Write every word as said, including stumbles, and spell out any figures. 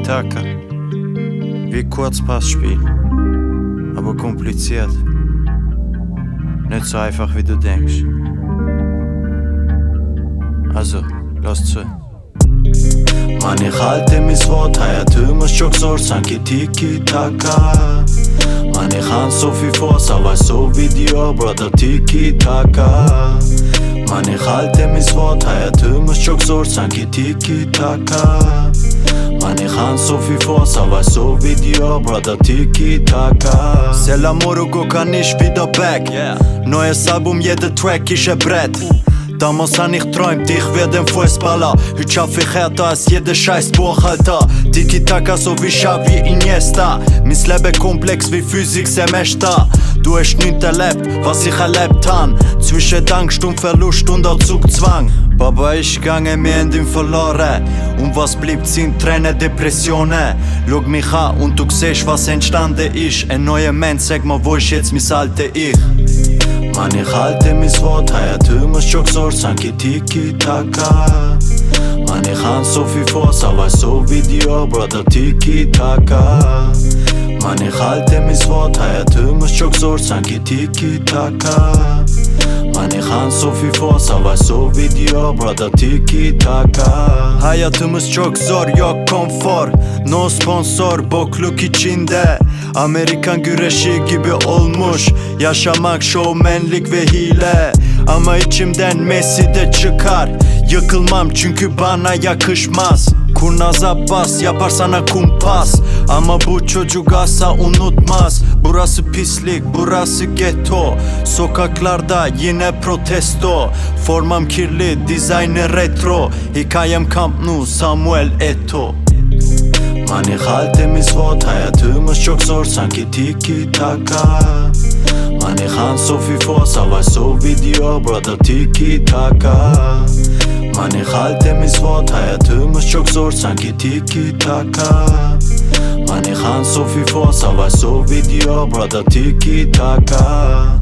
Tiki-Taka. Wie Kurzpassspiel, aber kompliziert. Nicht so einfach wie du denkst. Also, lass zu. Man, ich halte mein Wort, hei du musst schon gesagt, sanki Tiki-Taka. Man, ich han so viel vor, aber so wie dir, Brother, Tiki-Taka. Man, ich halte mein Wort, hei du musst schon gesagt, sanki Tiki-Taka. Man, ich han so viel vor, aber so wie dir, Brother, Tiki-Taka. Selam Morugo kann ich wieder back, yeah. Neues Album, jeder Track ist ein Brett. Damals han ich träumt, ich werde ein Fußballer. Heute schaff ich härter als jeder scheiß Buchhalter. Tiki-Taka so wie Xavi Iniesta. Mein Leben komplex wie Physik-Semester. Du hast nicht erlebt, was ich erlebt han. Zwischen Angst und Verlust und auch Zugzwang. Baba, ich gange mir in den verloren. Und was bleibt sind Tränen, Depressionen. Schau mich an und du siehst, was entstanden ist. Ein neuer Mensch, sag mal, wo ist jetzt mein alter Ich? Man, ich halte mein Wort, hei du musst schon gesagt, sanki Tiki-Taka. Man, ich han so viel vor, aber so wie dir, Brother, Tiki-Taka. Man, ich halte mein Wort, hei du musst schon gesagt, sanki Tiki-Taka. Man, ich han so viel vor, aber so wie dir, Brother, Tiki-Taka. Hayatımız çok zor, yok konfor. No sponsor, bokluk içinde. Amerikan güreşi gibi olmuş. Yaşamak şovmenlik ve hile. Ama içimden Messi de çıkar. Yıkılmam çünkü bana yakışmaz. Kurnaza bas, yapar sana kumpas. Ama bu çocuk asla unutmaz. Burası pislik, burası ghetto. Sokaklarda yine protesto. Formam kirli, dizaynı retro. Hikayem Camp Nou, Samuel Eto'o. Man, ich halte mein Wort, hei du musst schon gesagt, sanki Tiki-Taka. Man, ich han so viel vor, aber so wie dir, Brother, Tiki-Taka. Man, ich halte mein Wort, hei du musst schon gesagt, sanki Tiki-Taka. Man, ich han so viel vor, aber so wie dir, Brother, Tiki-Taka.